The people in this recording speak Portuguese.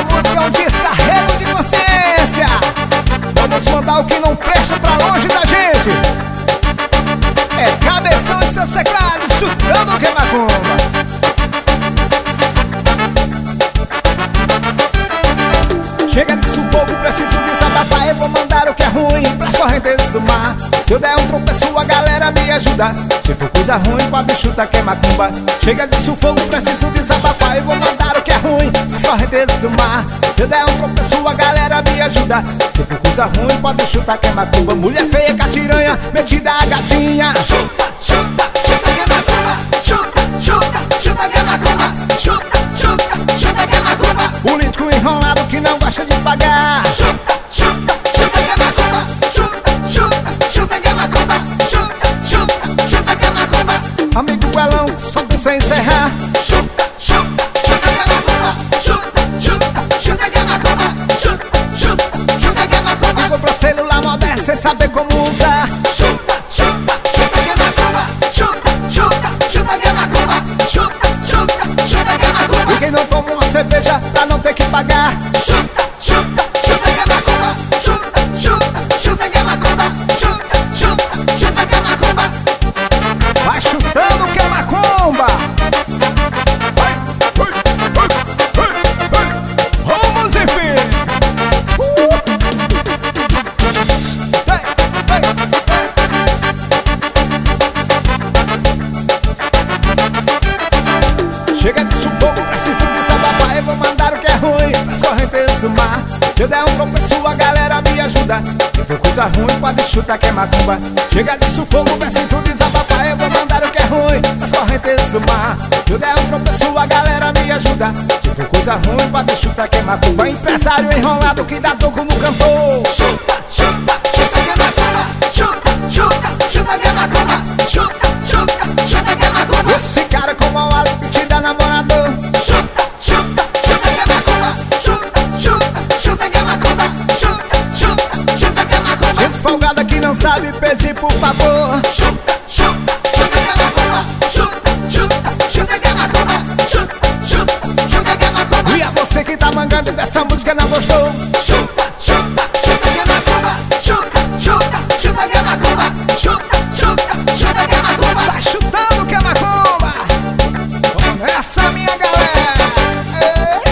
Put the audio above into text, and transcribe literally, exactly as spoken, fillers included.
música é um descarrego de consciência. Vamos mandar o que não presta pra longe da gente. É Cabeção e seus teclados chutando o que é macumba. Chega de sufoco, preciso desabafar. Eu vou mandar o que é ruim pras correntes do mar. Se eu der um tropeço, a galera me ajuda. Se for coisa ruim, pode chutar que é macumba. Chega de sufoco, preciso desabafar. Eu vou mandar o que é ruim pras correntes do mar. Se eu der um tropeço, a galera me ajuda. Se for coisa ruim, pode chutar que é macumba. Mulher feia, catiranha, metida a gatinha. Chuta, chuta, chuta que é macumba. Chuta, chuta, chuta que é macumba. Chuta, chuta, chuta que é macumba. Político enrolado que não gosta de pagar. Chuta, chuta, chuta que é macumba. Chuta, chuta, chuta que é macumba. Chuta, chuta, chuta que é macumba. Amigo Guelão que só pensa em encerrar. Chuta, chuta, chuta que é macumba. Chuta, chuta, chuta que é macumba. Chuta, chuta, chuta que é macumba. Vou pra celular moderno sem saber como usar. Chuta, chuta, chuta que é macumba. Chuta, chuta, chuta que é macumba. Chuta, chuta, chuta que é macumba. E quem não toma uma cerveja pra não ter que pagar. Chuta, chuta, chuta que é macumba. Chuta, chuta, chuta que é macumba. Chuta, chuta, chuta que é macumba. Vai chutando que é macumba. Vai, vai, vai, vai, vai. Vamos enfim. Uh. Vai, vai, vai. Chega de sufoco, preciso desabafar. Eu vou mandar o que é ruim pras correntes do mar. Se eu der um tropeço, a galera me ajuda. Se for coisa ruim, pode chutar que é macumba. Chega de sufoco, preciso desabafar. Eu vou mandar o que é ruim pras correntes do mar. Se eu der um tropeço, a galera me ajuda. Se for coisa ruim, pode chutar que é macumba. Empresário enrolado que dá toco no cantor. Chuta, chuta, chuta que é macumba. Chuta, chuta, chuta que é macumba. Chuta, chuta, chuta que é macumba. Esse cara com mão ali te dá namorador. Chuta, chuta, chuta que é macumba. Chuta, chuta, chuta que é macumba. Chuta, chuta, chuta que é macumba. Gente folgada que não sabe pedir por favor. Chuta, chuta, chuta que é macumba. Chuta, chuta, chuta que é macumba. Chuta, chuta, chuta que é macumba. E a você que tá mangando dessa música não gostou. Chuta, chuta, chuta que é macumba. Chuta, chuta, chuta que é macumba. Chuta, chuta, chuta que é macumba. Sai chutando que é macumba. Vamos nessa, minha galera. É.